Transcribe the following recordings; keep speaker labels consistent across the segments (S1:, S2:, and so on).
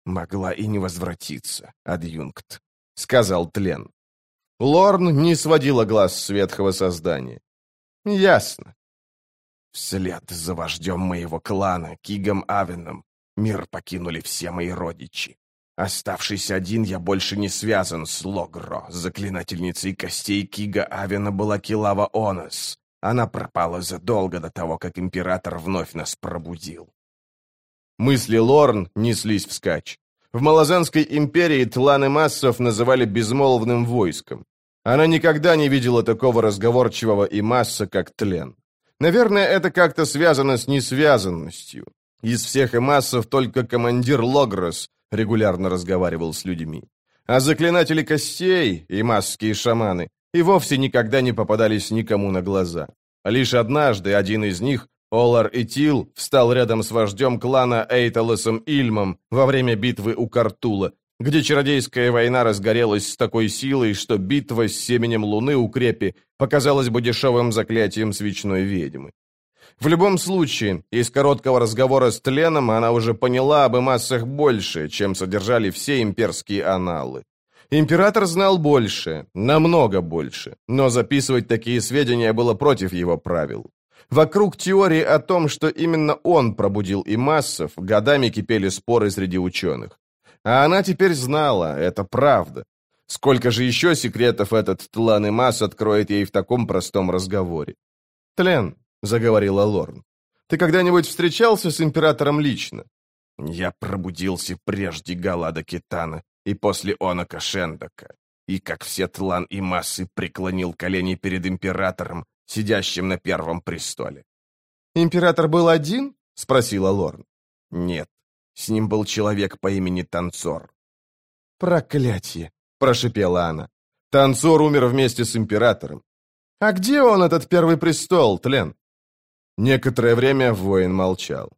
S1: «Могла и не возвратиться, адъюнкт», — сказал Тлен. Лорн не сводила глаз с ветхого создания. «Ясно». «Вслед за вождем моего клана, Кигом Авеном, мир покинули все мои родичи. Оставшись один, я больше не связан с Логро. Заклинательницей костей Кига Авена была Килава Онос. Она пропала задолго до того, как император вновь нас пробудил». Мысли Лорн неслись вскачь. В Малазанской империи тланы массов называли безмолвным войском. Она никогда не видела такого разговорчивого и масса, как Тлен. Наверное, это как-то связано с несвязанностью. Из всех имассов только командир Логрос регулярно разговаривал с людьми. А заклинатели костей, имасские шаманы, и вовсе никогда не попадались никому на глаза. Лишь однажды один из них, Олар Итил, встал рядом с вождем клана Эйталосом Ильмом во время битвы у Картула, где чародейская война разгорелась с такой силой, что битва с семенем луны у крепи показалась бы дешевым заклятием свечной ведьмы. В любом случае, из короткого разговора с Тленом она уже поняла об массах больше, чем содержали все имперские аналы. Император знал больше, намного больше, но записывать такие сведения было против его правил. Вокруг теории о том, что именно он пробудил имассов, годами кипели споры среди ученых. А она теперь знала, это правда. Сколько же еще секретов этот Тлан Имас откроет ей в таком простом разговоре? «Тлен», — заговорила Лорн, — «ты когда-нибудь встречался с императором лично?» «Я пробудился прежде Галада Китана и после Онока Шендака, и, как все Тлан Имасы, преклонил колени перед императором, сидящим на первом престоле». «Император был один?» — спросила Лорн. «Нет, с ним был человек по имени Танцор». «Проклятие!» — прошипела она. «Танцор умер вместе с императором. А где он, этот первый престол, Тлен?» Некоторое время воин молчал.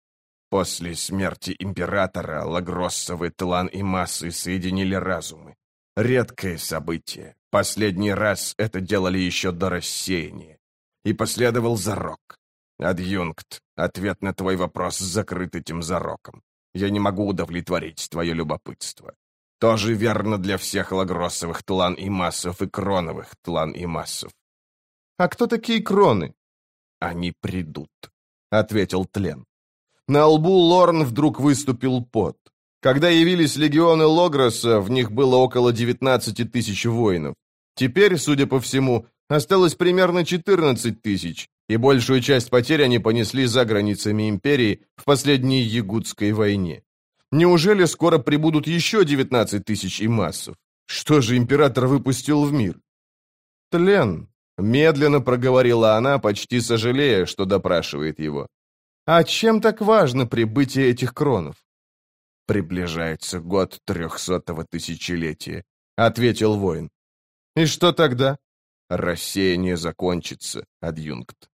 S1: «После смерти императора Лагроссовы Тлан и Массы соединили разумы. Редкое событие. Последний раз это делали еще до рассеяния. И последовал зарок. Адъюнкт, ответ на твой вопрос закрыт этим зароком. Я не могу удовлетворить твое любопытство. Тоже верно для всех лагроссовых Тлан и Массов и кроновых Тлан и Массов». «А кто такие кроны?» «Они придут», — ответил Тлен. На лбу Лорн вдруг выступил пот. Когда явились легионы Логроса, в них было около 19 тысяч воинов. Теперь, судя по всему, осталось примерно 14 тысяч, и большую часть потерь они понесли за границами империи в последней Ягудской войне. Неужели скоро прибудут еще 19 тысяч имассов? Что же император выпустил в мир? «Тлен», — медленно проговорила она, почти сожалея, что допрашивает его. «А чем так важно прибытие этих кронов?» «Приближается год 300-го тысячелетия», — ответил воин. «И что тогда?» «Рассеяние закончится, адъюнкт».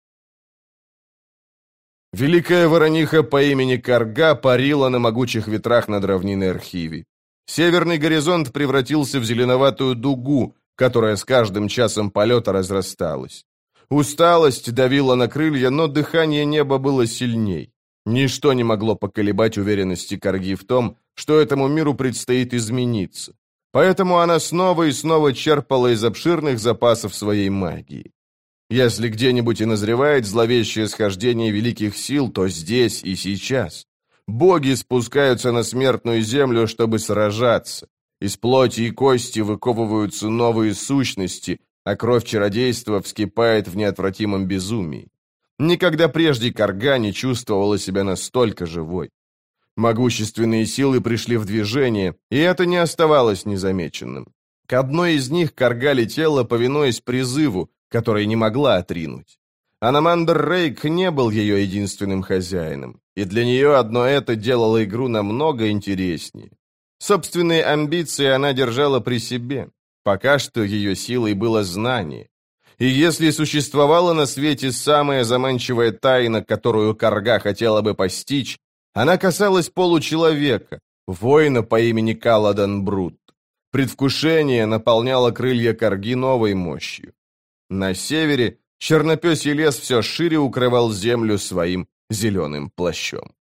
S1: Великая ворониха по имени Карга парила на могучих ветрах над равниной Архиви. Северный горизонт превратился в зеленоватую дугу, которая с каждым часом полета разрасталась. Усталость давила на крылья, но дыхание неба было сильней. Ничто не могло поколебать уверенности Карги в том, что этому миру предстоит измениться. Поэтому она снова и снова черпала из обширных запасов своей магии. Если где-нибудь и назревает зловещее схождение великих сил, то здесь и сейчас. Боги спускаются на смертную землю, чтобы сражаться. Из плоти и кости выковываются новые сущности, а кровь чародейства вскипает в неотвратимом безумии. Никогда прежде Карга не чувствовала себя настолько живой. Могущественные силы пришли в движение, и это не оставалось незамеченным. К одной из них Карга летела, повинуясь призыву, который не могла отринуть. Аномандр Рейк не был ее единственным хозяином, и для нее одно это делало игру намного интереснее. Собственные амбиции она держала при себе. Пока что ее силой было знание. И если существовала на свете самая заманчивая тайна, которую Карга хотела бы постичь, она касалась получеловека, воина по имени Каладан Брут. Предвкушение наполняло крылья Карги новой мощью. На севере чернопесий лес все шире укрывал землю своим зеленым плащом.